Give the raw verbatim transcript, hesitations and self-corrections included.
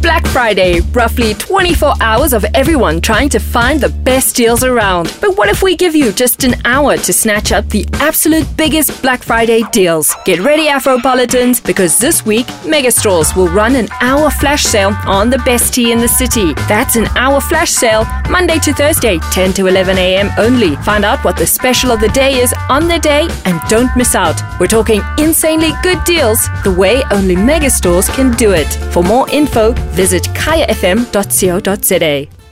Black Friday, roughly twenty-four hours of everyone trying to find the best deals around. But what if we give you just an hour to snatch up the absolute biggest Black Friday deals? Get ready, Afropolitans, because this week, Megastores will run an hour flash sale on the best tea in the city. That's an hour flash sale, Monday to Thursday, ten to eleven a.m. only. Find out what the special of the day is on the day and don't miss out. We're talking insanely good deals the way only Megastores can do it. For more info, visit kaya f m dot co dot za.